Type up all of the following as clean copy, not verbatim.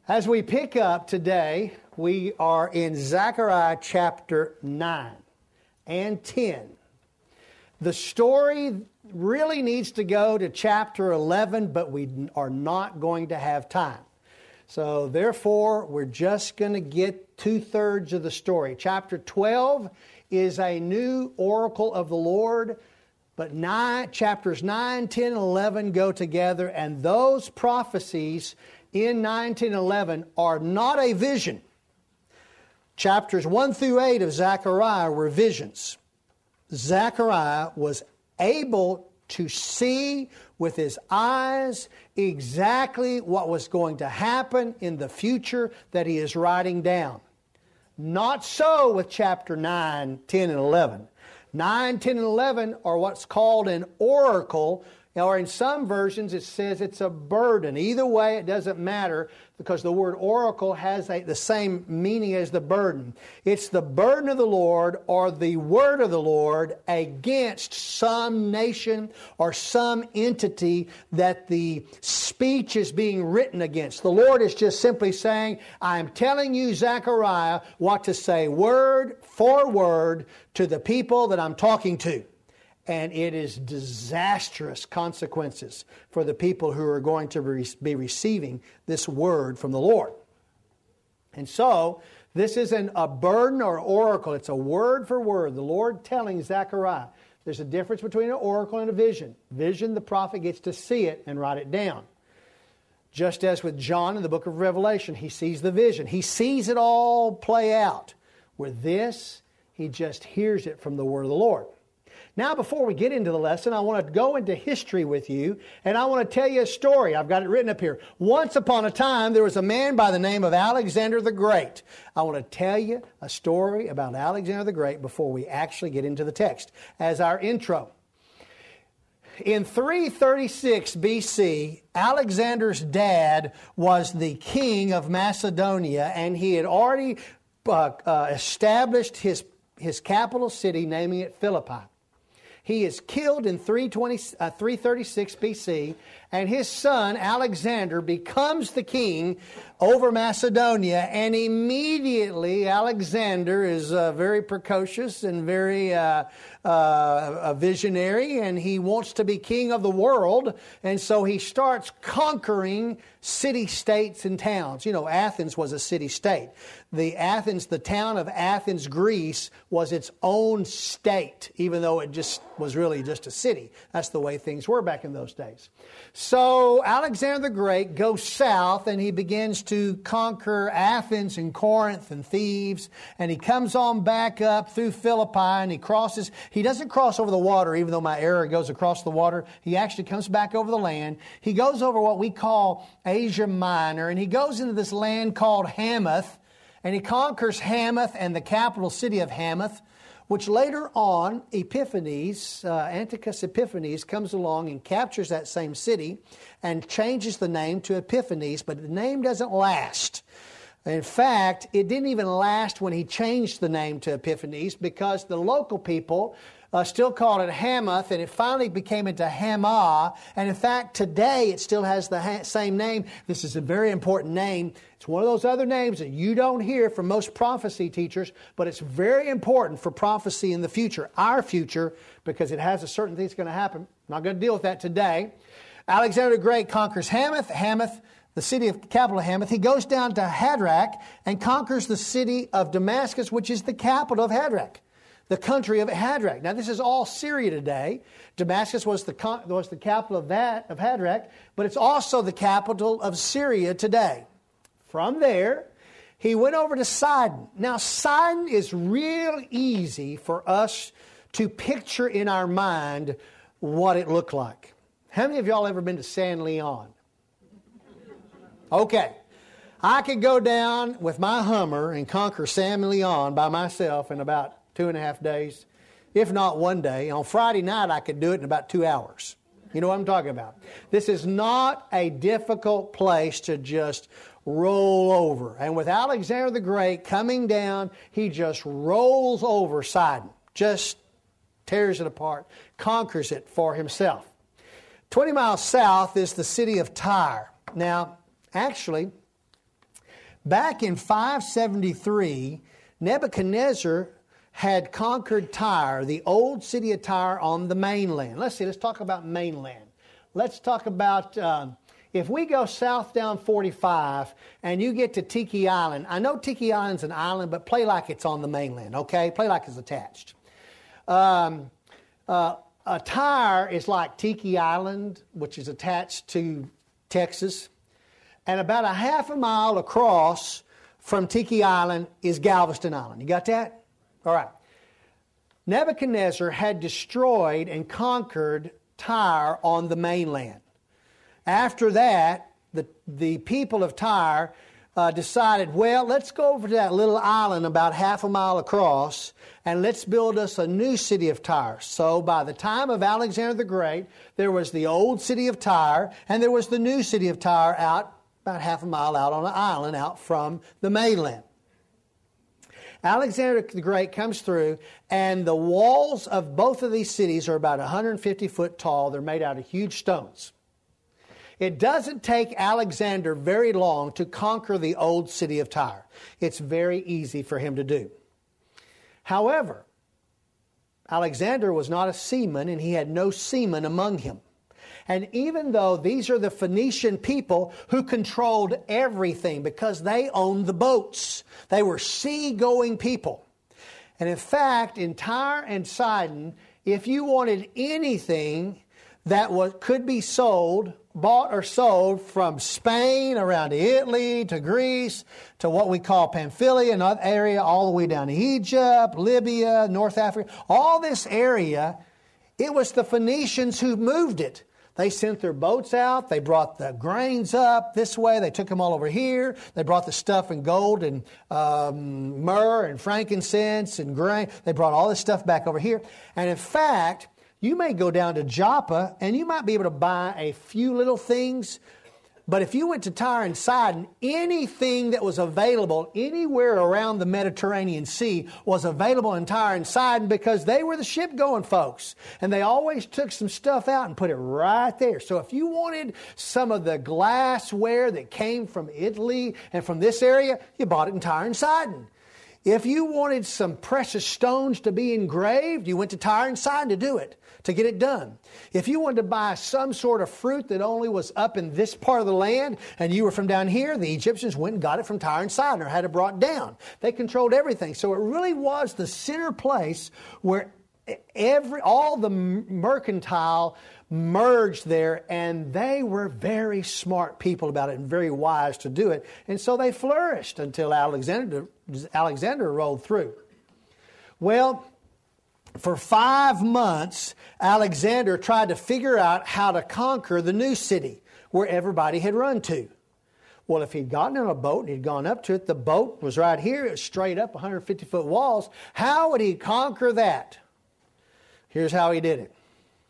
As we pick up today, we are in Zechariah chapter 9 and 10. The story really needs to go to chapter 11, but we are not going to have time. So therefore, we're just going to get 2/3 of the story. Chapter 12 is a new oracle of the Lord, but chapters 9, 10, and 11 go together, and those prophecies in 9, 10, and 11 are not a vision. Chapters 1 through 8 of Zechariah were visions. Zechariah was able to see with his eyes exactly what was going to happen in the future that he is writing down. Not so with chapter 9, 10, and 11. 9, 10, and 11 are what's called an oracle, or in some versions it says it's a burden. Either way, it doesn't matter because the word oracle has the same meaning as the burden. It's the burden of the Lord or the word of the Lord against some nation or some entity that the speech is being written against. The Lord is just simply saying, I'm telling you, Zechariah, what to say word for word to the people that I'm talking to. And it is disastrous consequences for the people who are going to be receiving this word from the Lord. And so, this isn't a burden or oracle. It's a word for word. The Lord telling Zechariah. There's a difference between an oracle and a vision. Vision, the prophet gets to see it and write it down. Just as with John in the book of Revelation, he sees the vision. He sees it all play out. With this, he just hears it from the word of the Lord. Now, before we get into the lesson, I want to go into history with you, and I want to tell you a story. I've got it written up here. Once upon a time, there was a man by the name of Alexander the Great. I want to tell you a story about Alexander the Great before we actually get into the text as our intro. In 336 BC, Alexander's dad was the king of Macedonia, and he had already established his capital city, naming it Philippi. He is killed in 336 BC, and his son Alexander becomes the king over Macedonia, and immediately Alexander is very precocious and very visionary, and he wants to be king of the world, and so he starts conquering city-states and towns. You know, Athens was a city-state. The town of Athens, Greece, was its own state, even though it just was really just a city. That's the way things were back in those days. So Alexander the Great goes south, and he begins to conquer Athens and Corinth and Thebes, and he comes on back up through Philippi, and he doesn't cross over the water, even though my arrow goes across the water. He actually comes back over the land. He goes over what we call Asia Minor, and he goes into this land called Hamath, and he conquers Hamath and the capital city of Hamath, which later on, Antiochus Epiphanes comes along and captures that same city and changes the name to Epiphanes, but the name doesn't last. In fact, it didn't even last when he changed the name to Epiphanes because the local people still called it Hamath, and it finally became into Hamah. And in fact, today it still has the same name. This is a very important name. It's one of those other names that you don't hear from most prophecy teachers, but it's very important for prophecy in the future, our future, because it has a certain thing that's going to happen. I'm not going to deal with that today. Alexander the Great conquers Hamath, the capital of Hamath. He goes down to Hadrach and conquers the city of Damascus, which is the capital of Hadrach. The country of Hadrach. Now, this is all Syria today. Damascus was the capital of Hadrach, but it's also the capital of Syria today. From there, he went over to Sidon. Now, Sidon is real easy for us to picture in our mind what it looked like. How many of y'all ever been to San Leon? Okay. I could go down with my Hummer and conquer San Leon by myself in about 2.5 days, if not one day. On Friday night, I could do it in about 2 hours. You know what I'm talking about. This is not a difficult place to just roll over. And with Alexander the Great coming down, he just rolls over Sidon, just tears it apart, conquers it for himself. 20 miles south is the city of Tyre. Now, actually, Back in 573, Nebuchadnezzar had conquered Tyre, the old city of Tyre on the mainland. Let's talk about mainland. Let's talk about, if we go south down 45 and you get to Tiki Island. I know Tiki Island's an island, but play like it's on the mainland, okay? Play like it's attached. Tyre is like Tiki Island, which is attached to Texas. And about a half a mile across from Tiki Island is Galveston Island. You got that? All right. Nebuchadnezzar had destroyed and conquered Tyre on the mainland. After that, the people of Tyre decided, well, let's go over to that little island about half a mile across and let's build us a new city of Tyre. So by the time of Alexander the Great, there was the old city of Tyre and there was the new city of Tyre out about half a mile out on an island out from the mainland. Alexander the Great comes through, and the walls of both of these cities are about 150 foot tall. They're made out of huge stones. It doesn't take Alexander very long to conquer the old city of Tyre. It's very easy for him to do. However, Alexander was not a seaman, and he had no seamen among him. And even though these are the Phoenician people who controlled everything because they owned the boats, they were sea-going people. And in fact, in Tyre and Sidon, if you wanted anything that could be sold, bought or sold from Spain around to Italy to Greece to what we call Pamphylia, another area all the way down to Egypt, Libya, North Africa, all this area, it was the Phoenicians who moved it. They sent their boats out. They brought the grains up this way. They took them all over here. They brought the stuff in gold and myrrh and frankincense and grain. They brought all this stuff back over here. And in fact, you may go down to Joppa and you might be able to buy a few little things. But if you went to Tyre and Sidon, anything that was available anywhere around the Mediterranean Sea was available in Tyre and Sidon because they were the ship-going folks. And they always took some stuff out and put it right there. So if you wanted some of the glassware that came from Italy and from this area, you bought it in Tyre and Sidon. If you wanted some precious stones to be engraved, you went to Tyre and Sidon to do it, to get it done. If you wanted to buy some sort of fruit that only was up in this part of the land and you were from down here, the Egyptians went and got it from Tyre and Sidon or had it brought down. They controlled everything. So it really was the center place where all the mercantile merged there, and they were very smart people about it and very wise to do it. And so they flourished until Alexander rolled through. Well, for 5 months, Alexander tried to figure out how to conquer the new city where everybody had run to. Well, if he'd gotten on a boat and he'd gone up to it, the boat was right here. It was straight up 150-foot walls. How would he conquer that? Here's how he did it.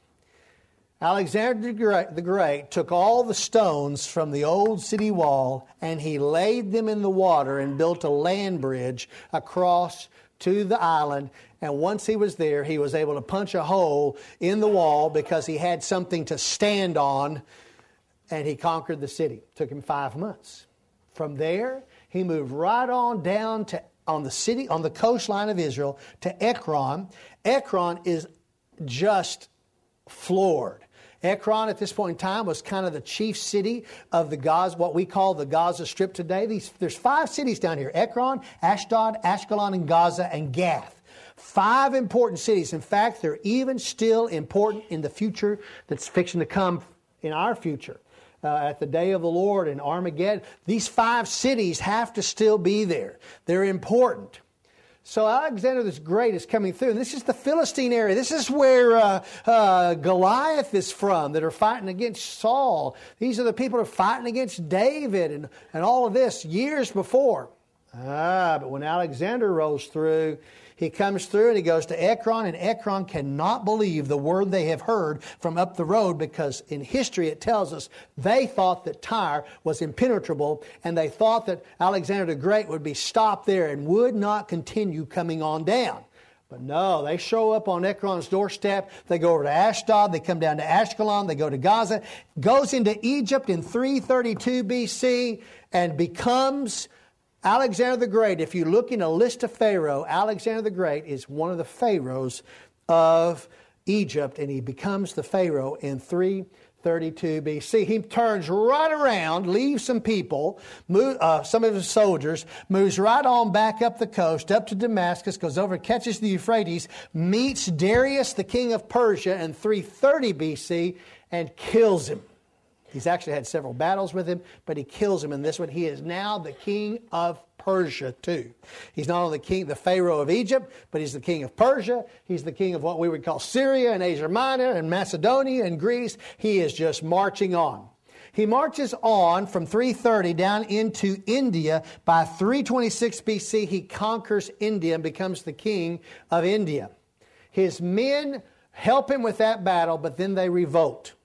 Alexander the Great took all the stones from the old city wall and he laid them in the water and built a land bridge across to the island. And once he was there, he was able to punch a hole in the wall because he had something to stand on, and he conquered the city. It took him 5 months. From there, he moved right on down to on the coastline of Israel to Ekron. Ekron is just floored. Ekron at this point in time was kind of the chief city of the Gaza, what we call the Gaza Strip today. There's 5 cities down here: Ekron, Ashdod, Ashkelon, and Gaza, and Gath. 5 important cities. In fact, they're even still important in the future that's fixing to come in our future. At the day of the Lord in Armageddon, these 5 cities have to still be there. They're important. So Alexander the Great is coming through. And this is the Philistine area. This is where Goliath is from, that are fighting against Saul. These are the people that are fighting against David and all of this years before. But when Alexander rolls through, he comes through and he goes to Ekron, and Ekron cannot believe the word they have heard from up the road, because in history it tells us they thought that Tyre was impenetrable, and they thought that Alexander the Great would be stopped there and would not continue coming on down. But no, they show up on Ekron's doorstep. They go over to Ashdod. They come down to Ashkelon. They go to Gaza. Goes into Egypt in 332 BC and becomes Alexander the Great, if you look in a list of Pharaoh, Alexander the Great is one of the pharaohs of Egypt, and he becomes the Pharaoh in 332 BC. He turns right around, leaves some people, some of his soldiers, moves right on back up the coast, up to Damascus, goes over, catches the Euphrates, meets Darius, the king of Persia, in 330 BC, and kills him. He's actually had several battles with him, but he kills him in this one. He is now the king of Persia too. He's not only the Pharaoh of Egypt, but he's the king of Persia. He's the king of what we would call Syria and Asia Minor and Macedonia and Greece. He is just marching on. He marches on from 330 down into India. By 326 BC, he conquers India and becomes the king of India. His men help him with that battle, but then they revolt.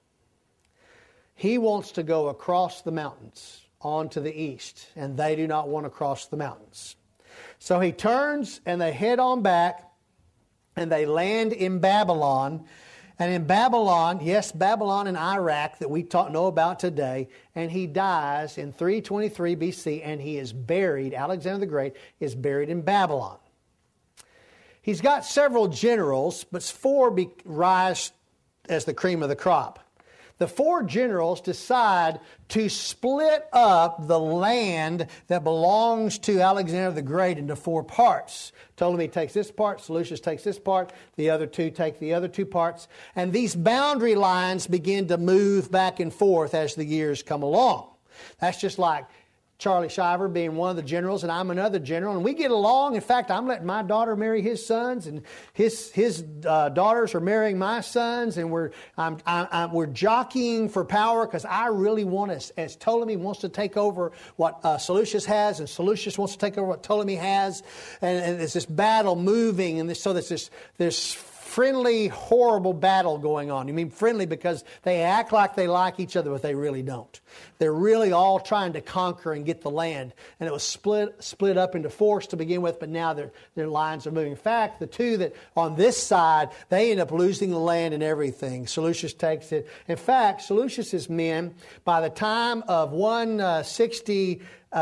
He wants to go across the mountains on to the east, and they do not want to cross the mountains. So he turns, and they head on back, and they land in Babylon. And in Babylon, yes, Babylon in Iraq that we know about today, and he dies in 323 BC, and he is buried, Alexander the Great is buried in Babylon. He's got several generals, but 4 rise as the cream of the crop. The 4 generals decide to split up the land that belongs to Alexander the Great into 4 parts. Ptolemy takes this part, Seleucus takes this part, the other 2 take the other 2 parts. And these boundary lines begin to move back and forth as the years come along. That's just like Charlie Shiver being one of the generals, and I'm another general, and we get along. In fact, I'm letting my daughter marry his sons, and his daughters are marrying my sons, and we're jockeying for power because I really want us, as Ptolemy wants to take over what Seleucus has, and Seleucus wants to take over what Ptolemy has, and there's this battle moving, and so there's this friendly, horrible battle going on. You mean friendly because they act like they like each other, but they really don't. They're really all trying to conquer and get the land. And it was split up into 4 to begin with, but now their lines are moving. In fact, the 2 that on this side, they end up losing the land and everything. Seleucus takes it. In fact, Seleucus's men, by the time of 169,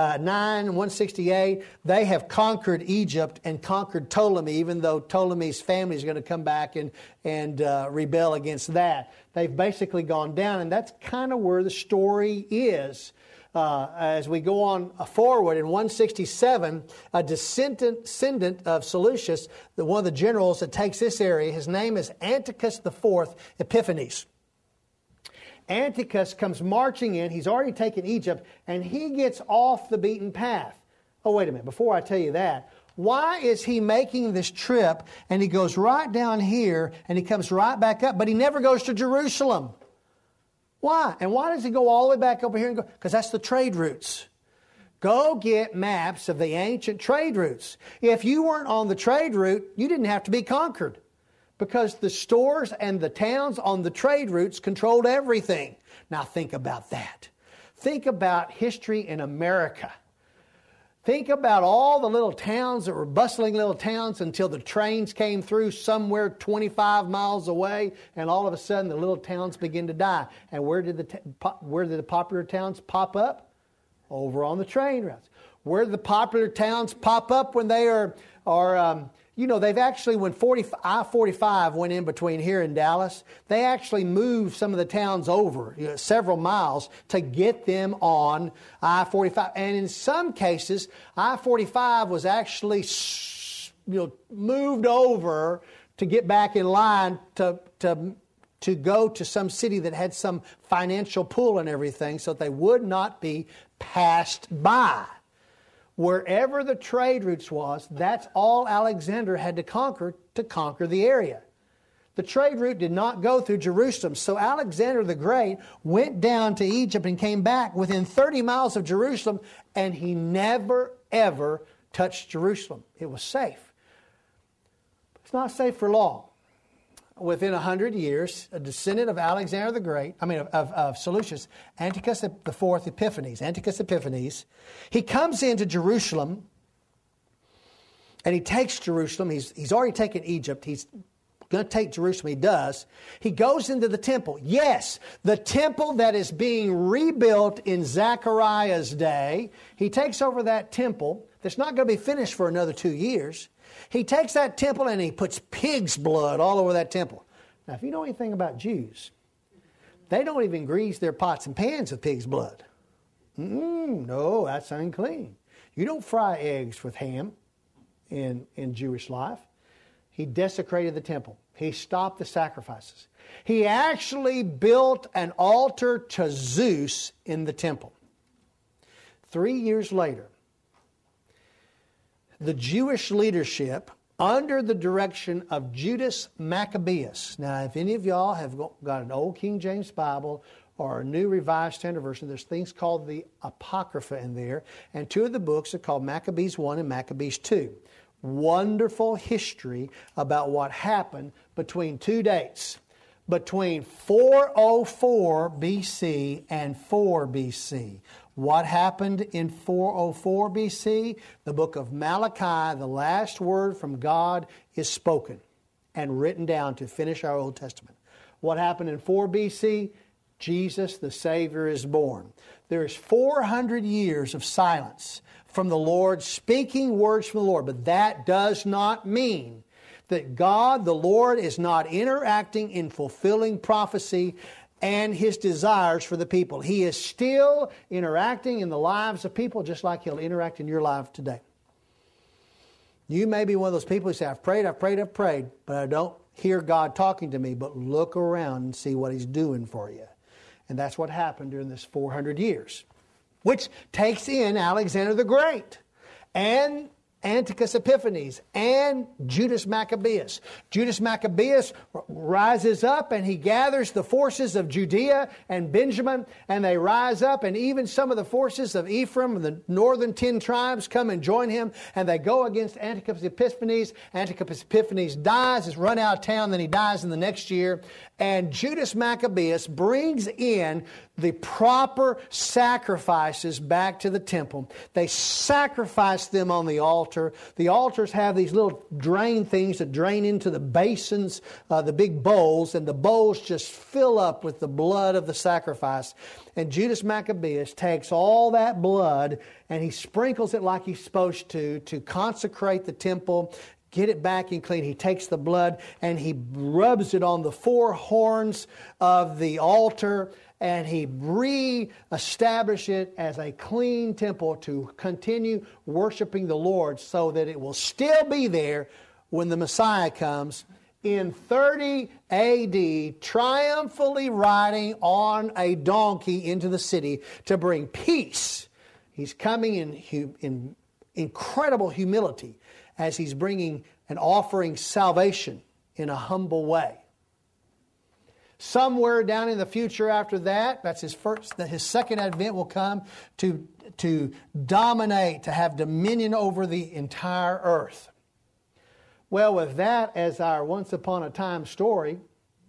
168, they have conquered Egypt and conquered Ptolemy, even though Ptolemy's family is going to come back and rebel against that. They've basically gone down, and that's kind of where the story is. As we go on forward, in 167, a descendant of Seleucus, one of the generals that takes this area, his name is Antiochus IV Epiphanes. Antiochus comes marching in. He's already taken Egypt, and he gets off the beaten path. Oh, wait a minute. Before I tell you that, why is he making this trip, and he goes right down here, and he comes right back up, but he never goes to Jerusalem? Why? And why does he go all the way back over here and go? Because that's the trade routes. Go get maps of the ancient trade routes. If you weren't on the trade route, you didn't have to be conquered, because the stores and the towns on the trade routes controlled everything. Now think about that. Think about history in America. Think about all the little towns that were bustling little towns until the trains came through somewhere 25 miles away, and all of a sudden the little towns begin to die. And where did the popular towns pop up? Over on the train routes. Where did the popular towns pop up when they are they've actually, when I-45 went in between here and Dallas, they actually moved some of the towns over several miles to get them on I-45. And in some cases, I-45 was actually moved over to get back in line to go to some city that had some financial pull and everything, so that they would not be passed by. Wherever the trade routes was, that's all Alexander had to conquer the area. The trade route did not go through Jerusalem. So Alexander the Great went down to Egypt and came back within 30 miles of Jerusalem, and he never, ever touched Jerusalem. It was safe. It's not safe for long. Within 100 years, a descendant of Alexander the Great, of Seleucus, Antiochus IV Epiphanes, he comes into Jerusalem, and he takes Jerusalem. He's already taken Egypt. He's going to take Jerusalem. He does. He goes into the temple. Yes, the temple that is being rebuilt in Zechariah's day. He takes over that temple that's not going to be finished for another 2 years. He takes that temple and he puts pig's blood all over that temple. Now, if you know anything about Jews, they don't even grease their pots and pans with pig's blood. No, that's unclean. You don't fry eggs with ham in Jewish life. He desecrated the temple. He stopped the sacrifices. He actually built an altar to Zeus in the temple. 3 years later, the Jewish leadership, under the direction of Judas Maccabeus. Now, if any of y'all have got an old King James Bible or a New Revised Standard Version, there's things called the Apocrypha in there. And 2 of the books are called Maccabees 1 and Maccabees 2. Wonderful history about what happened between 2 dates. Between 404 BC and 4 BC. What happened in 404 BC? The book of Malachi, the last word from God, is spoken and written down to finish our Old Testament. What happened in 4 BC? Jesus, the Savior, is born. There is 400 years of silence from the Lord, speaking words from the Lord. But that does not mean that God, the Lord, is not interacting in fulfilling prophecy and His desires for the people. He is still interacting in the lives of people just like He'll interact in your life today. You may be one of those people who say, I've prayed, but I don't hear God talking to me. But look around and see what He's doing for you. And that's what happened during this 400 years, which takes in Alexander the Great and Antiochus Epiphanes and Judas Maccabeus. Judas Maccabeus rises up and he gathers the forces of Judea and Benjamin, and they rise up, and even some of the forces of Ephraim, the northern 10 tribes, come and join him, and they go against Antiochus Epiphanes. Antiochus Epiphanes dies, is run out of town, then he dies in the next year. And Judas Maccabeus brings in the proper sacrifices back to the temple. They sacrifice them on the altar. The altars have these little drain things that drain into the basins, the big bowls, and the bowls just fill up with the blood of the sacrifice. And Judas Maccabeus takes all that blood and he sprinkles it like he's supposed to consecrate the temple, get it back and clean. He takes the blood and he rubs it on the 4 horns of the altar, and he re-establishes it as a clean temple to continue worshiping the Lord, so that it will still be there when the Messiah comes in 30 AD, triumphantly riding on a donkey into the city to bring peace. He's coming in incredible humility as he's bringing and offering salvation in a humble way. Somewhere down in the future after that, that's his second advent will come to dominate, to have dominion over the entire earth. Well, with that as our once upon a time story,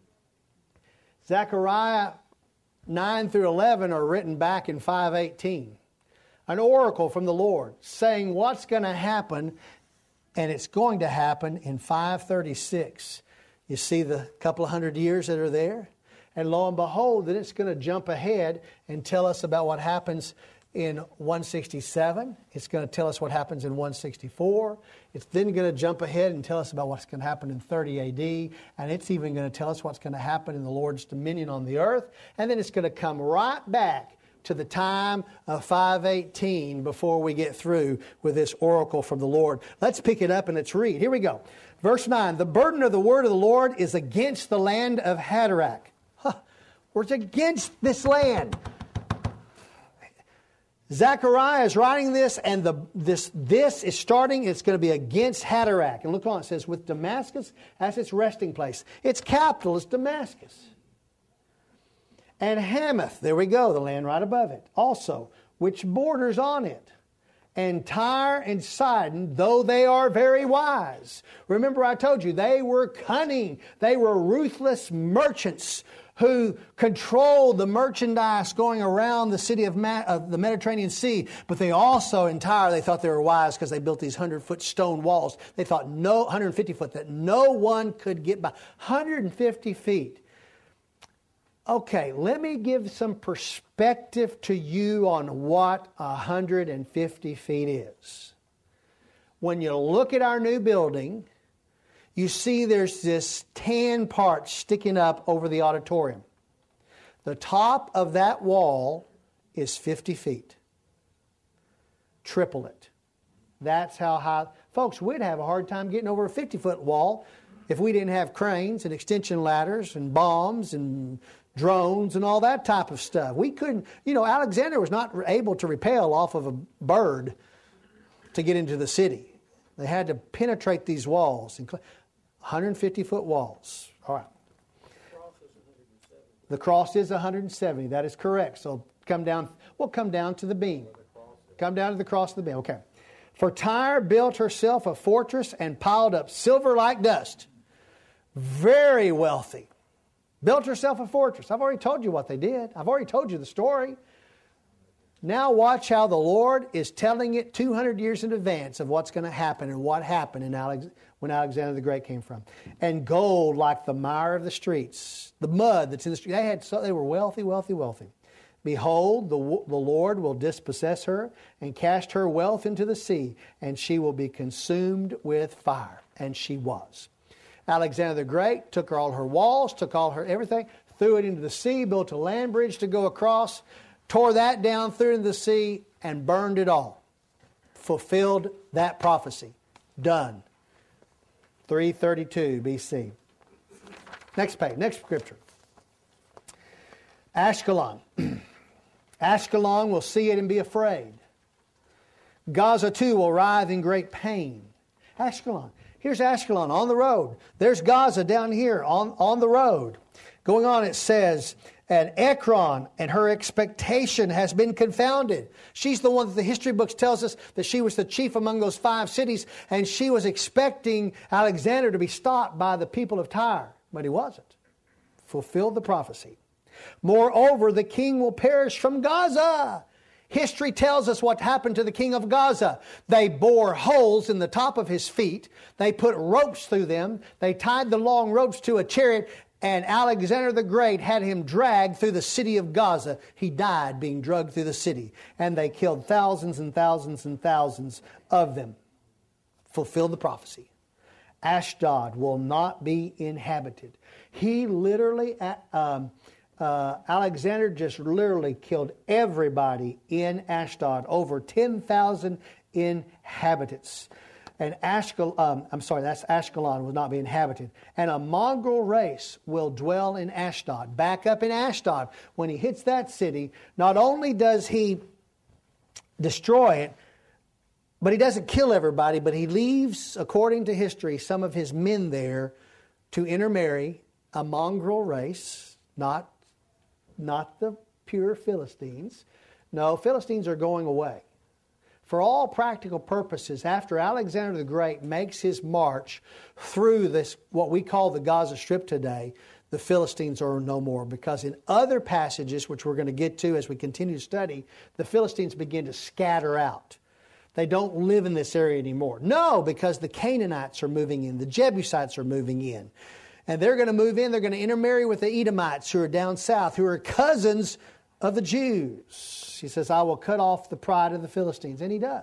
Zechariah 9 through 11 are written back in 518. An oracle from the Lord saying what's going to happen, and it's going to happen in 536. You see the couple of hundred years that are there? And lo and behold, then it's going to jump ahead and tell us about what happens in 167. It's going to tell us what happens in 164. It's then going to jump ahead and tell us about what's going to happen in 30 AD. And it's even going to tell us what's going to happen in the Lord's dominion on the earth. And then it's going to come right back to the time of 518 before we get through with this oracle from the Lord. Let's pick it up and let's read. Here we go. Verse 9, the burden of the word of the Lord is against the land of Hadrach. It's against this land. Zechariah is writing this, and this is starting. It's going to be against Hadrach. And look on, it says, with Damascus as its resting place. Its capital is Damascus. And Hamath, there we go, the land right above it, also, which borders on it. And Tyre and Sidon, though they are very wise. Remember I told you, they were cunning. They were ruthless merchants who controlled the merchandise going around the city of the Mediterranean Sea. But they also they thought they were wise because they built these 100-foot stone walls. They thought 150 foot, that no one could get by. 150 feet. Okay, let me give some perspective to you on what 150 feet is. When you look at our new building, you see there's this tan part sticking up over the auditorium. The top of that wall is 50 feet. Triple it. That's how high. Folks, we'd have a hard time getting over a 50-foot wall if we didn't have cranes and extension ladders and bombs and drones and all that type of stuff. We couldn't, Alexander was not able to rappel off of a bird to get into the city. They had to penetrate these walls. 150-foot walls. All right. The cross is 170. That is correct. So we'll come down to the beam. Come down to the cross of the beam. Okay. For Tyre built herself a fortress and piled up silver like dust. Very wealthy. Built herself a fortress. I've already told you what they did. I've already told you the story. Now watch how the Lord is telling it 200 years in advance of what's going to happen and what happened when Alexander the Great came from. And gold like the mire of the streets, the mud that's in the street. They were wealthy, wealthy, wealthy. Behold, the Lord will dispossess her and cast her wealth into the sea, and she will be consumed with fire. And she was. Alexander the Great took all her walls, took all her everything, threw it into the sea, built a land bridge to go across, tore that down, threw it into the sea, and burned it all. Fulfilled that prophecy. Done. 332 BC. Next page, next scripture. Ashkelon. Ashkelon will see it and be afraid. Gaza too will writhe in great pain. Ashkelon. Here's Ashkelon on the road. There's Gaza down here on the road. Going on, it says, and Ekron and her expectation has been confounded. She's the one that the history books tells us that she was the chief among those 5 cities, and she was expecting Alexander to be stopped by the people of Tyre, but he wasn't. Fulfilled the prophecy. Moreover, the king will perish from Gaza. History tells us what happened to the king of Gaza. They bore holes in the top of his feet. They put ropes through them. They tied the long ropes to a chariot, and Alexander the Great had him dragged through the city of Gaza. He died being dragged through the city. And they killed thousands and thousands and thousands of them. Fulfilled the prophecy. Ashdod will not be inhabited. He literally, Alexander just literally killed everybody in Ashdod. Over 10,000 inhabitants. And that's Ashkelon will not be inhabited. And a mongrel race will dwell in Ashdod. Back up in Ashdod, when he hits that city, not only does he destroy it, but he doesn't kill everybody, but he leaves, according to history, some of his men there to intermarry a mongrel race, not the pure Philistines. No, Philistines are going away. For all practical purposes, after Alexander the Great makes his march through this, what we call the Gaza Strip today, the Philistines are no more. Because in other passages, which we're going to get to as we continue to study, the Philistines begin to scatter out. They don't live in this area anymore. No, because the Canaanites are moving in. The Jebusites are moving in. And they're going to move in. They're going to intermarry with the Edomites who are down south, who are cousins of the Jews. He says, I will cut off the pride of the Philistines. And he does.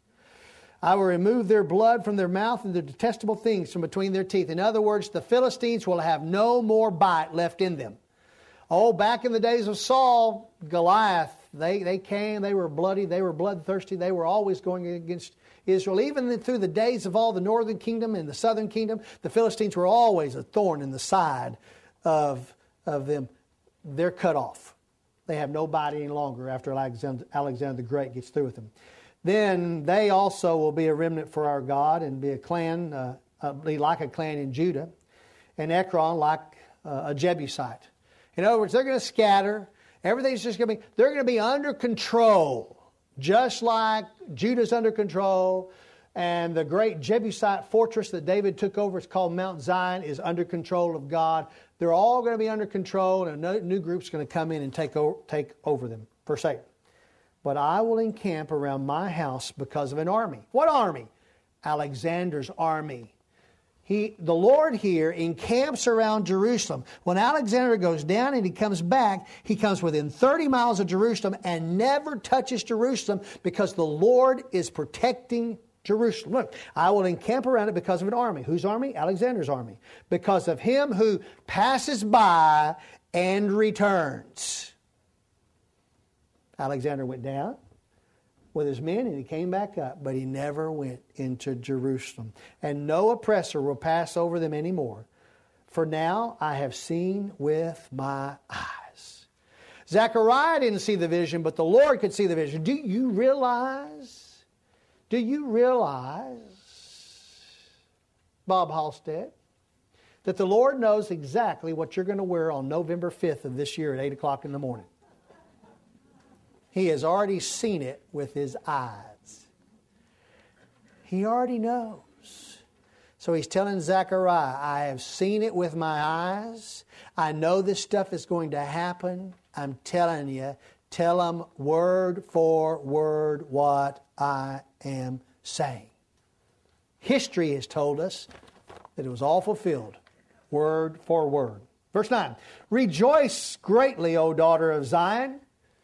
I will remove their blood from their mouth and their detestable things from between their teeth. In other words, the Philistines will have no more bite left in them. Oh, back in the days of Saul, Goliath, they came, they were bloody, they were bloodthirsty, they were always going against Israel. Even through the days of all the northern kingdom and the southern kingdom, the Philistines were always a thorn in the side of them. They're cut off. They have no bite any longer after Alexander the Great gets through with them. Then they also will be a remnant for our God and be a clan, be like a clan in Judah, and Ekron like a Jebusite. In other words, they're going to scatter. Everything's just going to be, they're going to be under control, just like Judah's under control. And the great Jebusite fortress that David took over, it's called Mount Zion, is under control of God. They're all going to be under control, and a new group's going to come in and take over them. Verse 8. But I will encamp around my house because of an army. What army? Alexander's army. The Lord here encamps around Jerusalem. When Alexander goes down and he comes back, he comes within 30 miles of Jerusalem and never touches Jerusalem because the Lord is protecting Jerusalem. Look, I will encamp around it because of an army. Whose army? Alexander's army. Because of him who passes by and returns. Alexander went down with his men and he came back up, but he never went into Jerusalem. And no oppressor will pass over them anymore. For now I have seen with my eyes. Zechariah didn't see the vision, but the Lord could see the vision. Do you realize, Bob Halstead, that the Lord knows exactly what you're going to wear on November 5th of this year at 8 o'clock in the morning? He has already seen it with his eyes. He already knows. So he's telling Zechariah, I have seen it with my eyes. I know this stuff is going to happen. I'm telling you, tell him word for word what I am saying. History has told us that it was all fulfilled, word for word. Verse 9, rejoice greatly, O daughter of Zion.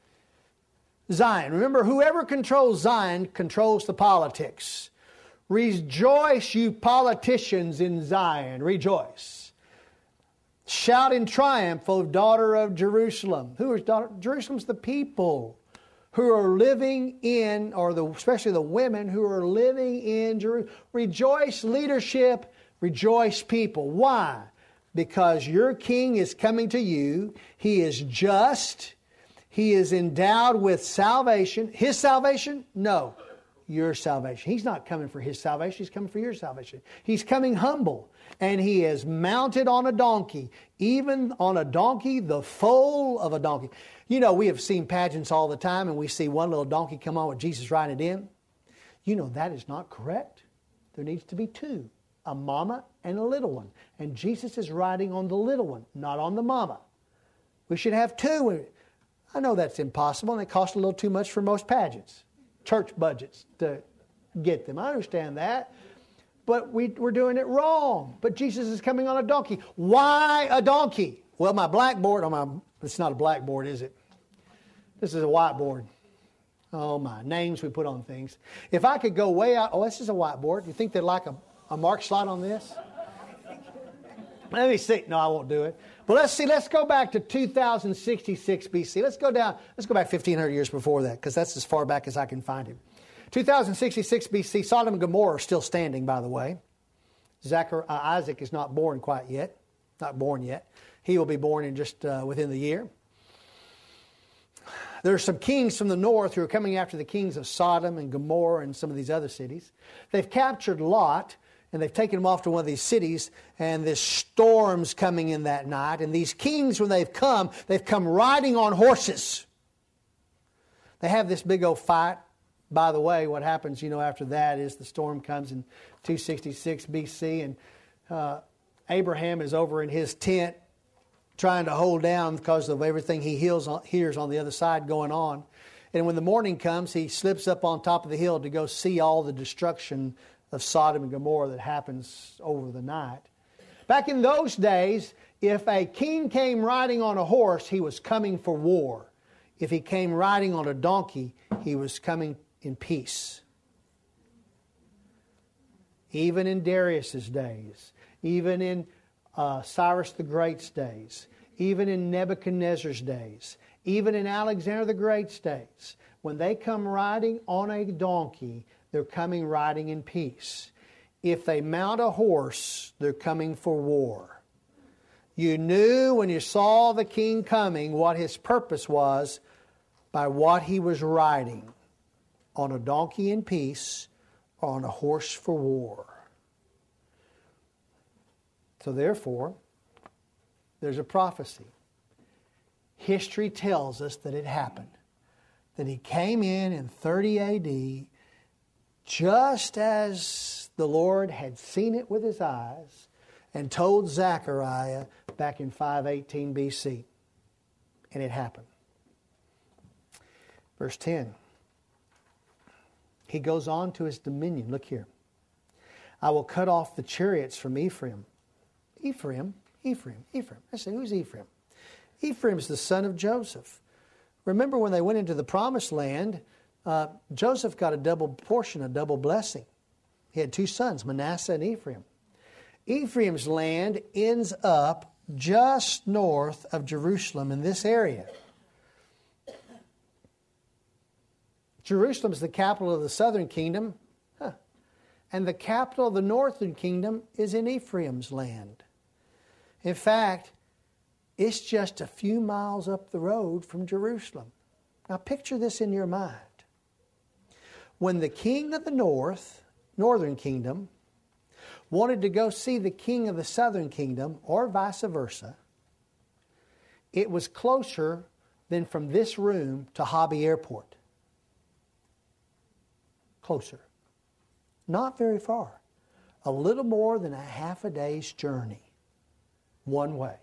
Zion. Remember, whoever controls Zion controls the politics. Rejoice, you politicians in Zion. Rejoice. Shout in triumph, O daughter of Jerusalem. Who is daughter? Jerusalem's the people who are living in, especially the women who are living in Jerusalem. Rejoice, leadership. Rejoice, people. Why? Because your king is coming to you. He is just. He is endowed with salvation. His salvation? No, your salvation. He's not coming for his salvation. He's coming for your salvation. He's coming humble. And he is mounted on a donkey. Even on a donkey, the foal of a donkey. You know, we have seen pageants all the time and we see one little donkey come on with Jesus riding it in. You know, that is not correct. There needs to be two. A mama and a little one. And Jesus is riding on the little one, not on the mama. We should have two. I know that's impossible and it costs a little too much for most pageants, church budgets to get them. I understand that. But we're doing it wrong. But Jesus is coming on a donkey. Why a donkey? Well, my blackboard, it's not a blackboard, is it? This is a whiteboard. Oh my, names we put on things. If I could go way out, this is a whiteboard. You think they'd like a mark slot on this? Let me see. No, I won't do it. But let's go back to 2066 BC. Let's go back 1,500 years before that, because that's as far back as I can find it. 2066 BC, Sodom and Gomorrah are still standing, by the way. Isaac is not born yet. He will be born in just within the year. There are some kings from the north who are coming after the kings of Sodom and Gomorrah and some of these other cities. They've captured Lot, and they've taken him off to one of these cities, and this storm's coming in that night. And these kings, when they've come riding on horses. They have this big old fight. By the way, what happens, after that is the storm comes in 266 BC, and Abraham is over in his tent trying to hold down because of everything he hears on the other side going on. And when the morning comes, he slips up on top of the hill to go see all the destruction of Sodom and Gomorrah that happens over the night. Back in those days, if a king came riding on a horse, he was coming for war. If he came riding on a donkey, he was coming in peace. Even in Darius's days, even in Cyrus the Great's days, even in Nebuchadnezzar's days, even in Alexander the Great's days, when they come riding on a donkey, they're coming riding in peace. If they mount a horse, they're coming for war. You knew when you saw the king coming what his purpose was by what he was riding, on a donkey in peace or on a horse for war. So therefore, there's a prophecy. History tells us that it happened. That he came in 30 AD, just as the Lord had seen it with his eyes, and told Zechariah back in 518 BC. And it happened. Verse 10. He goes on to his dominion. Look here. I will cut off the chariots from Ephraim. Ephraim. I say, who's Ephraim? Ephraim's the son of Joseph. Remember when they went into the promised land, Joseph got a double portion, a double blessing. He had two sons, Manasseh and Ephraim. Ephraim's land ends up just north of Jerusalem in this area. Jerusalem is the capital of the southern kingdom, and the capital of the northern kingdom is in Ephraim's land. In fact, it's just a few miles up the road from Jerusalem. Now picture this in your mind. When the king of the northern kingdom, wanted to go see the king of the southern kingdom, or vice versa, it was closer than from this room to Hobby Airport. Closer. Not very far. A little more than a half a day's journey. One way.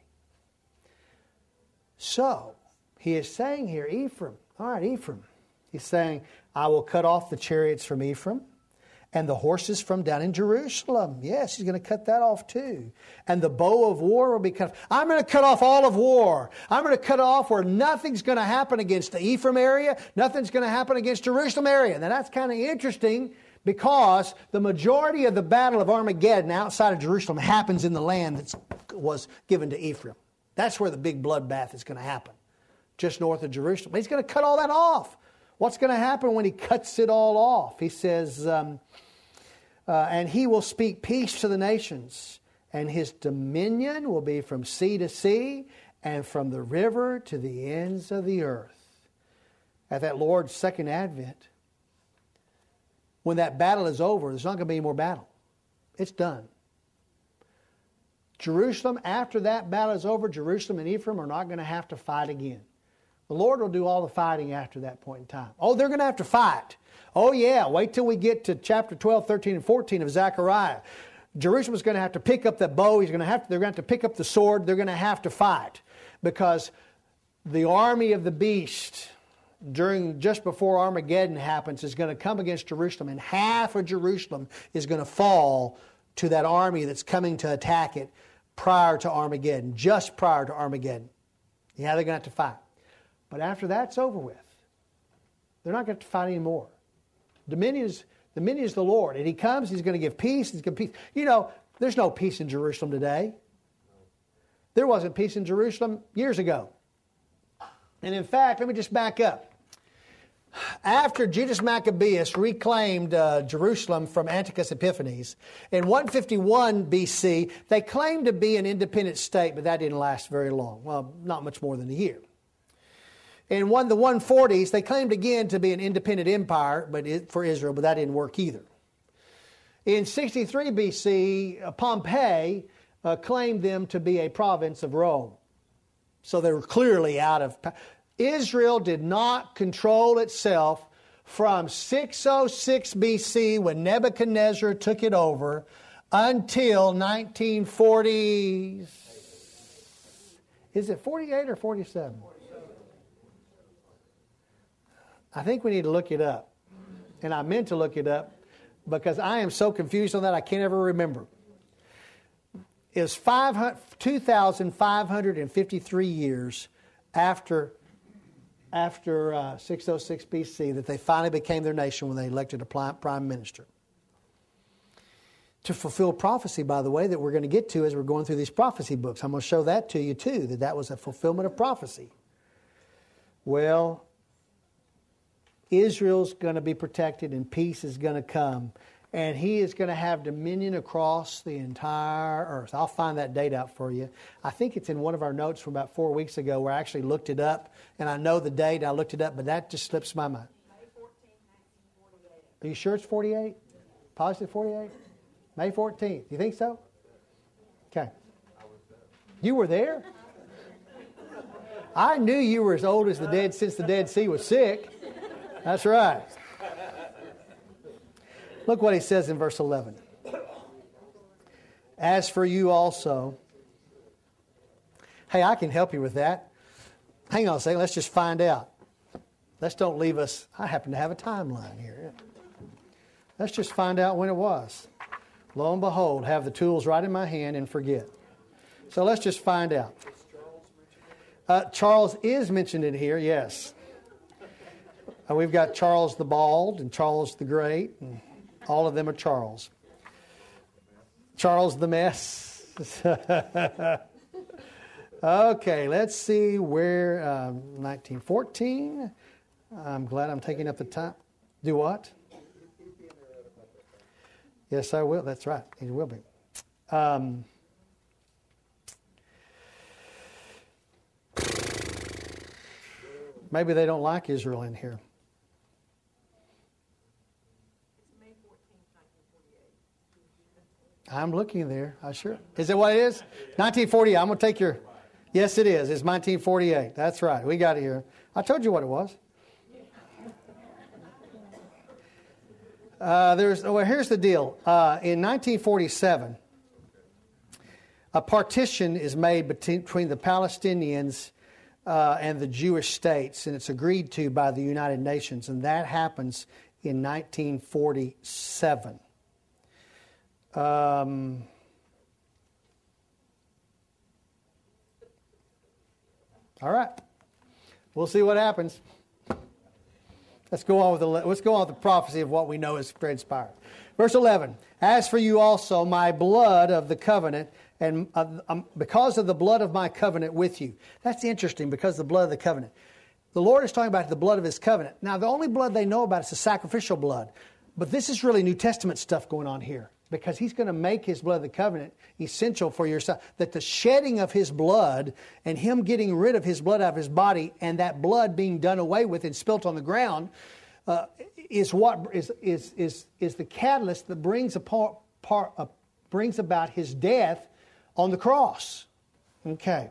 So, he is saying here, Ephraim. All right, Ephraim. He's saying, I will cut off the chariots from Ephraim and the horses from down in Jerusalem. Yes, he's going to cut that off too. And the bow of war will be cut off. I'm going to cut off all of war. I'm going to cut off where nothing's going to happen against the Ephraim area. Nothing's going to happen against Jerusalem area. Now that's kind of interesting because the majority of the battle of Armageddon outside of Jerusalem happens in the land that was given to Ephraim. That's where the big bloodbath is going to happen. Just north of Jerusalem. But he's going to cut all that off. What's going to happen when he cuts it all off? He says, and he will speak peace to the nations, and his dominion will be from sea to sea, and from the river to the ends of the earth. At that Lord's second advent, when that battle is over, there's not going to be any more battle. It's done. Jerusalem, after that battle is over, Jerusalem and Ephraim are not going to have to fight again. The Lord will do all the fighting after that point in time. Oh, they're going to have to fight. Oh, yeah. Wait till we get to chapter 12, 13, and 14 of Zechariah. Jerusalem's going to have to pick up the bow. They're going to have to pick up the sword. They're going to have to fight. Because the army of the beast, just before Armageddon happens, is going to come against Jerusalem. And half of Jerusalem is going to fall to that army that's coming to attack it prior to Armageddon. Just prior to Armageddon. Yeah, they're going to have to fight. But after that's over with, they're not going to fight anymore. Dominion is the Lord. And he comes, he's going to give peace. He's going to peace. You know, there's no peace in Jerusalem today. There wasn't peace in Jerusalem years ago. And in fact, let me just back up. After Judas Maccabeus reclaimed Jerusalem from Antiochus Epiphanes, in 151 BC, they claimed to be an independent state, but that didn't last very long. Well, not much more than a year. In the 140s, they claimed again to be an independent empire for Israel, but that didn't work either. In 63 BC, Pompey claimed them to be a province of Rome. So they were clearly out of power. Israel did not control itself from 606 BC when Nebuchadnezzar took it over until 1940. Is it 48 or 47? I think we need to look it up. And I meant to look it up because I am so confused on that I can't ever remember. It's 2,553 years after 606 BC that they finally became their nation when they elected a prime minister. To fulfill prophecy, by the way, that we're going to get to as we're going through these prophecy books. I'm going to show that to you too, that was a fulfillment of prophecy. Well, Israel's going to be protected and peace is going to come. And he is going to have dominion across the entire earth. I'll find that date out for you. I think it's in one of our notes from about 4 weeks ago where I actually looked it up. And I know the date, I looked it up, but that just slips my mind. May 14, 1948. Are you sure it's 48? Positive 48? May 14th. You think so? Okay. You were there? I knew you were as old as the dead since the Dead Sea was sick. That's right. Look what he says in verse 11. As for you also. Hey, I can help you with that. Hang on a second. Let's just find out. Let's don't leave us. I happen to have a timeline here. Let's just find out when it was. Lo and behold, have the tools right in my hand and forget. So let's just find out. Charles is mentioned in here, yes. We've got Charles the Bald and Charles the Great, and all of them are Charles. Charles the Mess. Okay, let's see where 1914. I'm glad I'm taking up the time. Do what? Yes, I will. That's right. He will be. Maybe they don't like Israel in here. May 14th, 1948. I'm looking there. I sure. Is it what it is? 1948. I'm going to take your... Yes, it is. It's 1948. That's right. We got it here. I told you what it was. Here's the deal. In 1947, a partition is made between the Palestinians and the Jewish states, and it's agreed to by the United Nations, and that happens in 1947. All right, we'll see what happens. Let's go on with the prophecy of what we know is transpired. Verse 11: As for you also, my blood of the covenant, and because of the blood of my covenant with you. That's interesting, because of the blood of the covenant. The Lord is talking about the blood of His covenant. Now, the only blood they know about is the sacrificial blood. But this is really New Testament stuff going on here, because He's going to make His blood of the covenant essential for your son. That the shedding of His blood and Him getting rid of His blood out of His body, and that blood being done away with and spilt on the ground, is what is the catalyst that brings about His death on the cross. Okay.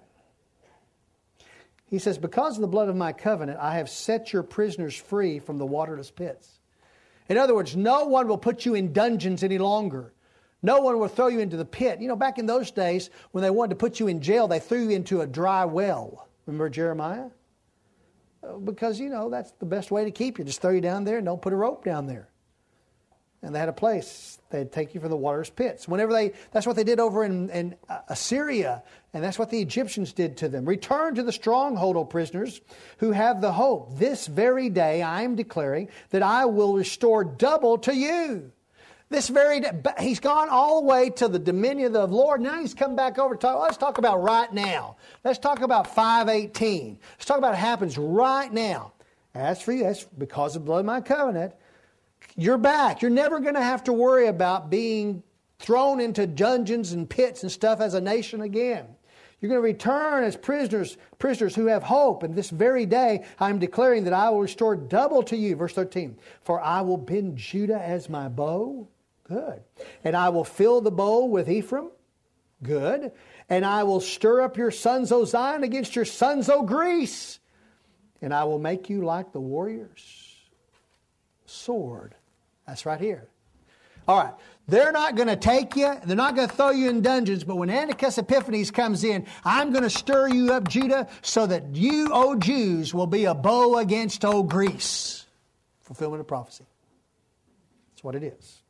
He says, because of the blood of my covenant, I have set your prisoners free from the waterless pits. In other words, no one will put you in dungeons any longer. No one will throw you into the pit. You know, back in those days, when they wanted to put you in jail, they threw you into a dry well. Remember Jeremiah? Because, you know, that's the best way to keep you. Just throw you down there and don't put a rope down there. And they had a place. They'd take you from the water's pits. That's what they did over in Assyria. And that's what the Egyptians did to them. Return to the stronghold, O prisoners, who have the hope. This very day I am declaring that I will restore double to you. This very day, He's gone all the way to the dominion of the Lord. Now He's come back over to talk. Let's talk about right now. Let's talk about 5:18. Let's talk about what happens right now. As for you, that's because of the blood of my covenant. You're back. You're never going to have to worry about being thrown into dungeons and pits and stuff as a nation again. You're going to return as prisoners who have hope. And this very day, I'm declaring that I will restore double to you. Verse 13. For I will bend Judah as my bow. Good. And I will fill the bow with Ephraim. Good. And I will stir up your sons, O Zion, against your sons, O Greece. And I will make you like the warrior's sword. That's right here. All right. They're not going to take you. They're not going to throw you in dungeons. But when Antiochus Epiphanes comes in, I'm going to stir you up, Judah, so that you, O Jews, will be a bow against, O Greece. Fulfillment of prophecy. That's what it is.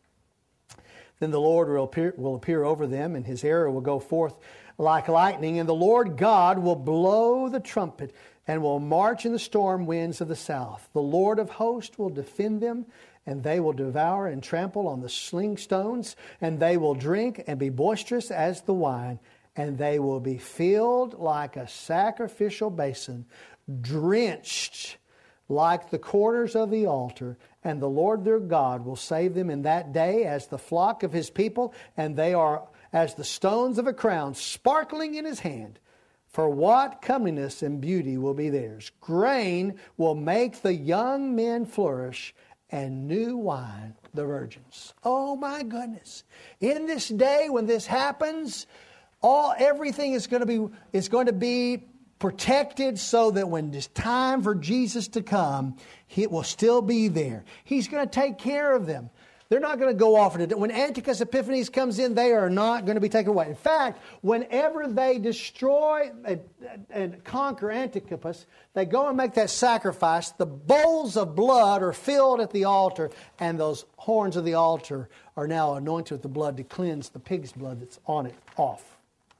Then the Lord will appear over them, and His arrow will go forth like lightning. And the Lord God will blow the trumpet and will march in the storm winds of the south. The Lord of hosts will defend them, and they will devour and trample on the sling stones, and they will drink and be boisterous as the wine, and they will be filled like a sacrificial basin, drenched like the corners of the altar. And the Lord their God will save them in that day as the flock of His people, and they are as the stones of a crown sparkling in His hand. For what comeliness and beauty will be theirs. Grain will make the young men flourish, and new wine the virgins. Oh my goodness. In this day when this happens, everything is going to be protected, so that when it's time for Jesus to come, it will still be there. He's going to take care of them. They're not going to go off into... When Antiochus Epiphanes comes in, they are not going to be taken away. In fact, whenever they destroy and conquer Antiochus, they go and make that sacrifice. The bowls of blood are filled at the altar, and those horns of the altar are now anointed with the blood to cleanse the pig's blood that's on it off.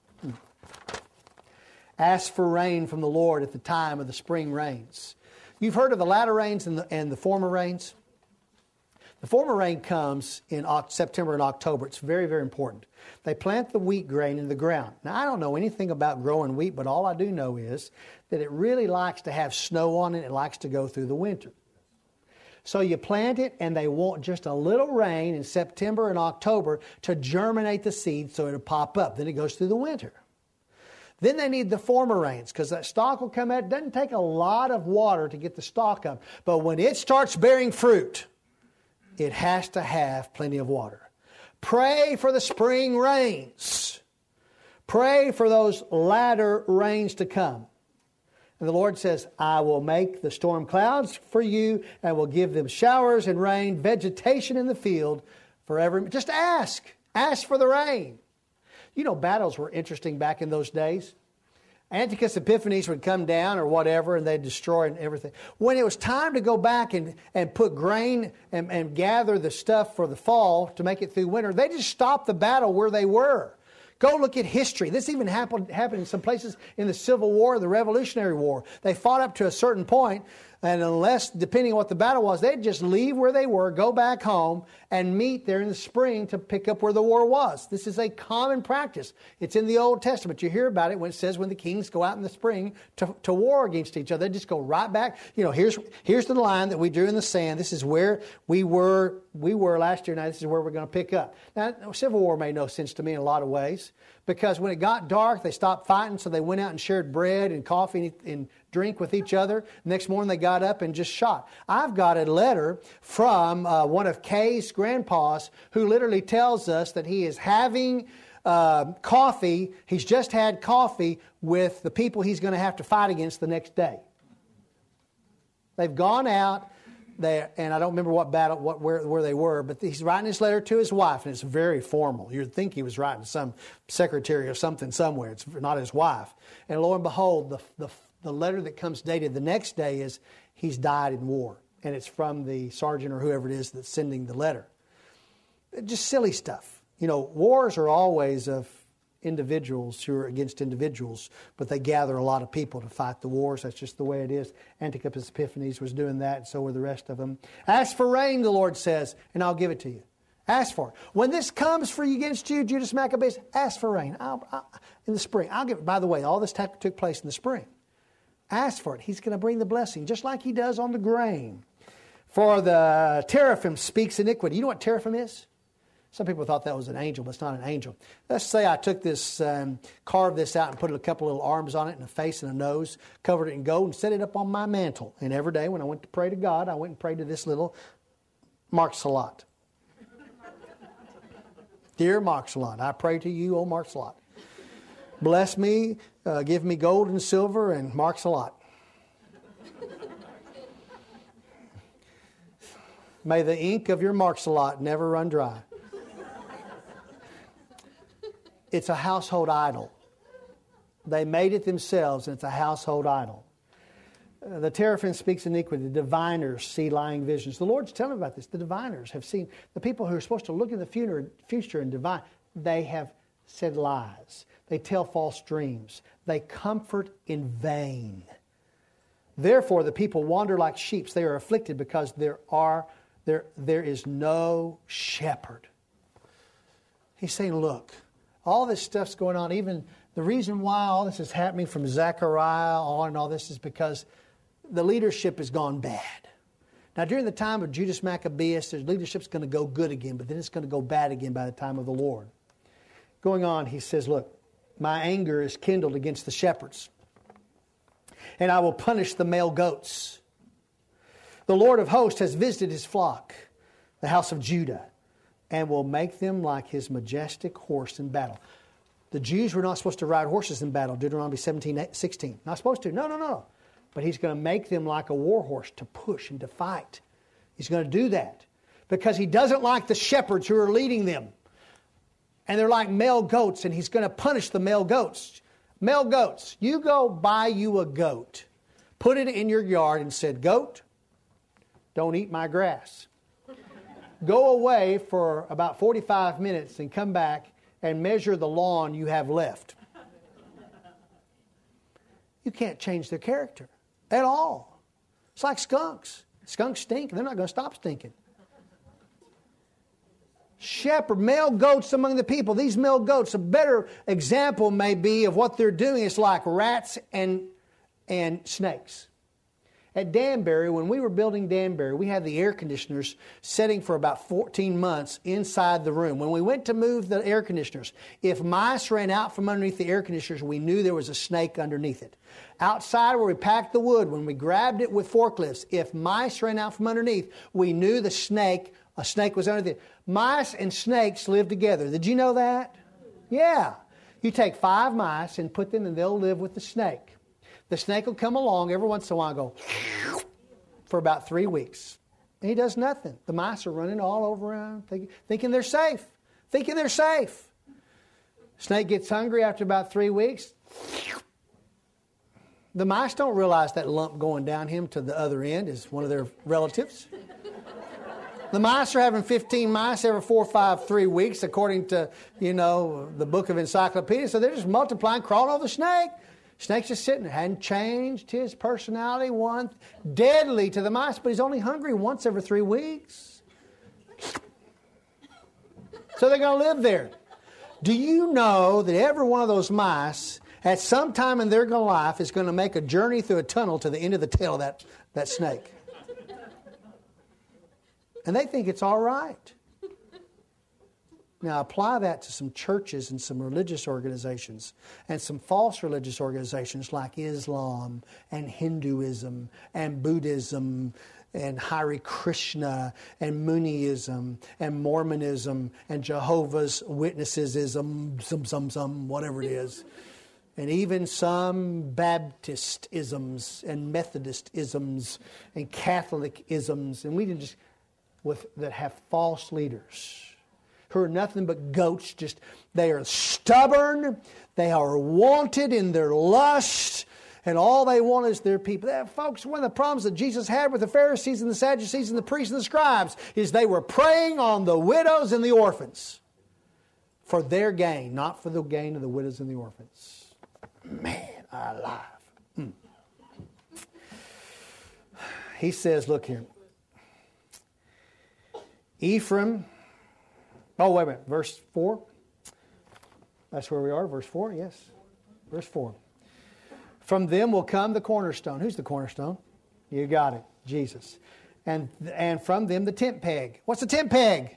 Ask for rain from the Lord at the time of the spring rains. You've heard of the latter rains and the former rains? The former rain comes in September and October. It's very, very important. They plant the wheat grain in the ground. Now, I don't know anything about growing wheat, but all I do know is that it really likes to have snow on it. It likes to go through the winter. So you plant it, and they want just a little rain in September and October to germinate the seed so it'll pop up. Then it goes through the winter. Then they need the former rains, because that stalk will come out. It doesn't take a lot of water to get the stalk up. But when it starts bearing fruit, it has to have plenty of water. Pray for the spring rains. Pray for those latter rains to come. And the Lord says, I will make the storm clouds for you and will give them showers and rain, vegetation in the field forever. Just ask. Ask for the rain. You know, battles were interesting back in those days. Antiochus Epiphanes would come down or whatever, and they'd destroy everything. When it was time to go back and put grain and gather the stuff for the fall to make it through winter, they just stopped the battle where they were. Go look at history. This even happened in some places in the Civil War, the Revolutionary War. They fought up to a certain point, and unless, depending on what the battle was, they'd just leave where they were, go back home, and meet there in the spring to pick up where the war was. This is a common practice. It's in the Old Testament. You hear about it when it says when the kings go out in the spring to war against each other. They just go right back. You know, here's the line that we drew in the sand. This is where we were last year. Now this is where we're going to pick up. Now, Civil War made no sense to me in a lot of ways, because when it got dark, they stopped fighting, so they went out and shared bread and coffee and drink with each other. Next morning, they got up and just shot. I've got a letter from one of Kay's grandpas who literally tells us that he is having coffee. He's just had coffee with the people he's going to have to fight against the next day. They've gone out there, and I don't remember what battle, where they were, but he's writing this letter to his wife, and it's very formal. You'd think he was writing to some secretary or something somewhere. It's not his wife. And lo and behold, the letter that comes dated the next day is he's died in war, and it's from the sergeant or whoever it is that's sending the letter. Just silly stuff. You know, wars are always of individuals who are against individuals, but they gather a lot of people to fight the wars. That's just the way it is. Antiochus Epiphanes was doing that, and so were the rest of them. Ask for rain, the Lord says, and I'll give it to you. Ask for it. When this comes for you against you, Judas Maccabeus, ask for rain. In the spring. I'll give it. By the way, all this took place in the spring. Ask for it. He's going to bring the blessing, just like he does on the grain. For the teraphim speaks iniquity. You know what teraphim is? Some people thought that was an angel, but it's not an angel. Let's say I took this, carved this out and put a couple little arms on it and a face and a nose, covered it in gold and set it up on my mantle. And every day when I went to pray to God, I went and prayed to this little Mark Salat. Dear Mark Salat, I pray to you, O Mark Salat. Bless me, give me gold and silver and Mark Salat. May the ink of your Mark Salat never run dry. It's a household idol. They made it themselves, and it's a household idol. The teraphim speaks iniquity. The diviners see lying visions. The Lord's telling about this. The diviners have seen, the people who are supposed to look in the future and divine, they have said lies. They tell false dreams. They comfort in vain. Therefore, the people wander like sheep. They are afflicted because there is no shepherd. He's saying, look, all this stuff's going on. Even the reason why all this is happening from Zechariah on and all this is because the leadership has gone bad. Now, during the time of Judas Maccabeus, the leadership's going to go good again, but then it's going to go bad again by the time of the Lord. Going on, he says, look, my anger is kindled against the shepherds, and I will punish the male goats. The Lord of hosts has visited his flock, the house of Judah, and will make them like his majestic horse in battle. The Jews were not supposed to ride horses in battle, Deuteronomy 17:16. Not supposed to. No. But he's going to make them like a war horse to push and to fight. He's going to do that. because he doesn't like the shepherds who are leading them. And they're like male goats, and he's going to punish the male goats. Male goats, you go buy you a goat, put it in your yard and said, "Goat, don't eat my grass. Go away for about 45 minutes and come back and measure the lawn you have left." You can't change their character at all. It's like skunks. Skunks stink, and they're not going to stop stinking. Shepherd, male goats among the people. These male goats, a better example may be of what they're doing. It's like rats and snakes. At Danbury, when we were building Danbury, we had the air conditioners setting for about 14 months inside the room. When we went to move the air conditioners, if mice ran out from underneath the air conditioners, we knew there was a snake underneath it. Outside where we packed the wood, when we grabbed it with forklifts, if mice ran out from underneath, we knew a snake was underneath it. Mice and snakes live together. Did you know that? Yeah. You take 5 mice and put them and they'll live with the snake. The snake will come along every once in a while and go for about 3 weeks. And he does nothing. The mice are running all over around thinking they're safe. Thinking they're safe. Snake gets hungry after about 3 weeks. The mice don't realize that lump going down him to the other end is one of their relatives. The mice are having 15 mice every 4, 5, 3 weeks, according to, the book of Encyclopedia. So they're just multiplying, crawling over the snake. Snake's just sitting there. Hadn't changed his personality one. Deadly to the mice, but he's only hungry once every 3 weeks. So they're going to live there. Do you know that every one of those mice, at some time in their life, is going to make a journey through a tunnel to the end of the tail of that snake? And they think it's all right. Now apply that to some churches and some religious organizations and some false religious organizations like Islam and Hinduism and Buddhism and Hare Krishna and Mooniism and Mormonism and Jehovah's Witnessesism, whatever it is. And even some Baptist-isms and Methodist-isms and Catholic-isms. And we can just... that have false leaders who are nothing but goats. They are stubborn. They are wanted in their lust. And all they want is their people. Folks, one of the problems that Jesus had with the Pharisees and the Sadducees and the priests and the scribes is they were preying on the widows and the orphans for their gain, not for the gain of the widows and the orphans. Man, alive. He says, look here. Ephraim, wait a minute, verse 4. That's where we are, verse 4, yes. Verse 4. From them will come the cornerstone. Who's the cornerstone? You got it, Jesus. And from them the tent peg. What's the tent peg?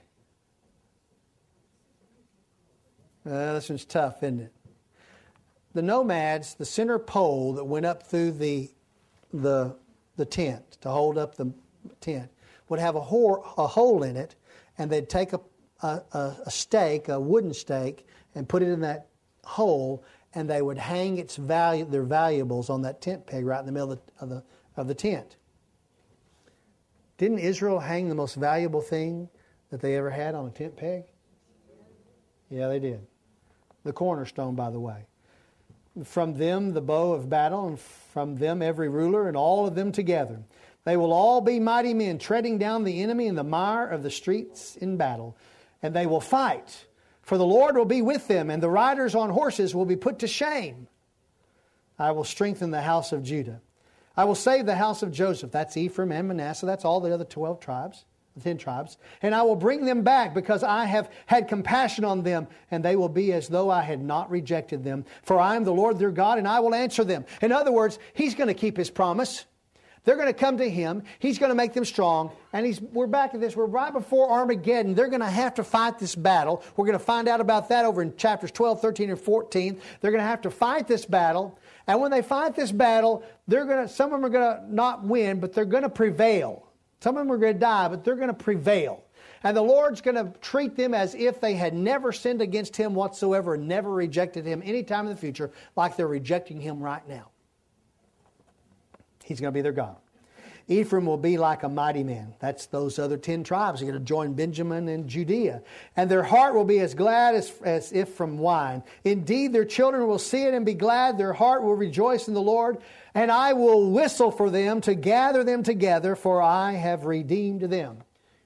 This one's tough, isn't it? The nomads, the center pole that went up through the tent to hold up the tent, would have a hole in it, and they'd take a stake, a wooden stake, and put it in that hole, and they would hang their valuables on that tent peg right in the middle of the tent. Didn't Israel hang the most valuable thing that they ever had on a tent peg? Yeah, they did. The cornerstone, by the way. From them the bow of battle, and from them every ruler, and all of them together. They will all be mighty men, treading down the enemy in the mire of the streets in battle. And they will fight, for the Lord will be with them, and the riders on horses will be put to shame. I will strengthen the house of Judah. I will save the house of Joseph. That's Ephraim and Manasseh. That's all the other 10 tribes. And I will bring them back, because I have had compassion on them, and they will be as though I had not rejected them. For I am the Lord their God, and I will answer them. In other words, He's going to keep His promise. They're going to come to Him. He's going to make them strong. And we're back at this. We're right before Armageddon. They're going to have to fight this battle. We're going to find out about that over in chapters 12, 13, and 14. They're going to have to fight this battle. And when they fight this battle, some of them are going to not win, but they're going to prevail. Some of them are going to die, but they're going to prevail. And the Lord's going to treat them as if they had never sinned against Him whatsoever and never rejected Him any time in the future, like they're rejecting Him right now. He's going to be their God. Ephraim will be like a mighty man. That's those other 10 tribes. They're going to join Benjamin and Judea. And their heart will be as glad as if from wine. Indeed, their children will see it and be glad. Their heart will rejoice in the Lord. And I will whistle for them to gather them together, for I have redeemed them.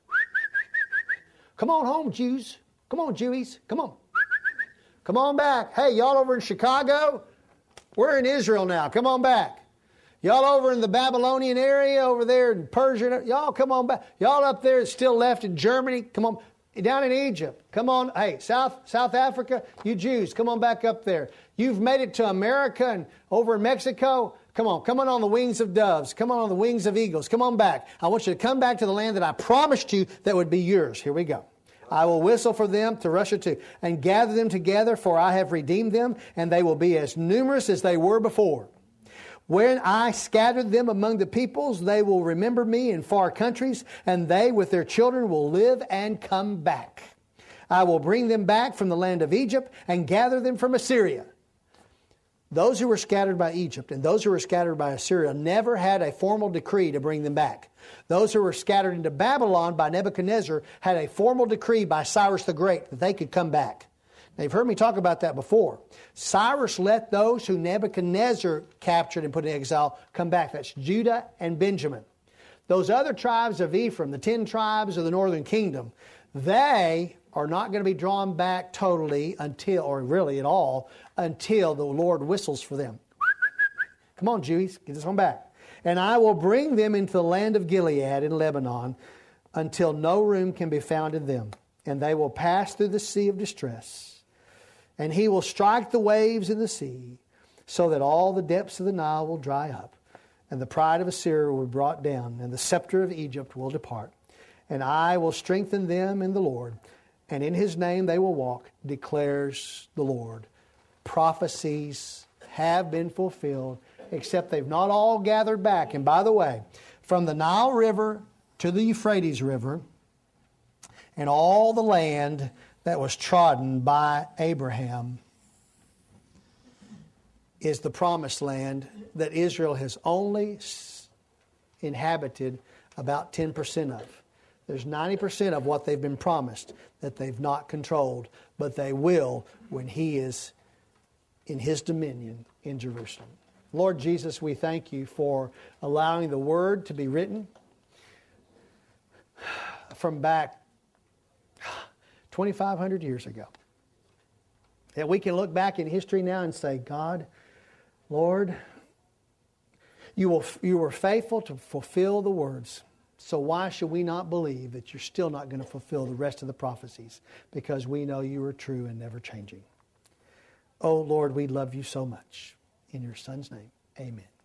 Come on home, Jews. Come on, Jewies. Come on. Come on back. Hey, y'all over in Chicago? We're in Israel now. Come on back. Y'all over in the Babylonian area, over there in Persia, y'all come on back. Y'all up there still left in Germany, come on. Down in Egypt, come on. Hey, South Africa, you Jews, come on back up there. You've made it to America and over in Mexico. Come on the wings of doves. Come on the wings of eagles. Come on back. I want you to come back to the land that I promised you that would be yours. Here we go. I will whistle for them to Russia too, and gather them together, for I have redeemed them, and they will be as numerous as they were before. When I scattered them among the peoples, they will remember me in far countries, and they with their children will live and come back. I will bring them back from the land of Egypt and gather them from Assyria. Those who were scattered by Egypt and those who were scattered by Assyria never had a formal decree to bring them back. Those who were scattered into Babylon by Nebuchadnezzar had a formal decree by Cyrus the Great that they could come back. Now, you've heard me talk about that before. Cyrus let those who Nebuchadnezzar captured and put in exile come back. That's Judah and Benjamin. Those other tribes of Ephraim, the 10 tribes of the northern kingdom, they are not going to be drawn back totally until, or really at all, until the Lord whistles for them. Come on, Jews, get this one back. And I will bring them into the land of Gilead in Lebanon until no room can be found in them. And they will pass through the sea of distress. And he will strike the waves in the sea, so that all the depths of the Nile will dry up. And the pride of Assyria will be brought down, and the scepter of Egypt will depart. And I will strengthen them in the Lord, and in his name they will walk, declares the Lord. Prophecies have been fulfilled, except they've not all gathered back. And by the way, from the Nile River to the Euphrates River, and all the land that was trodden by Abraham is the promised land that Israel has only inhabited about 10% of. There's 90% of what they've been promised that they've not controlled, but they will when he is in his dominion in Jerusalem. Lord Jesus, we thank you for allowing the word to be written from back 2,500 years ago. That we can look back in history now and say, God, Lord, you were faithful to fulfill the words. So why should we not believe that you're still not going to fulfill the rest of the prophecies? Because we know you are true and never changing. Oh, Lord, we love you so much. In your Son's name, amen.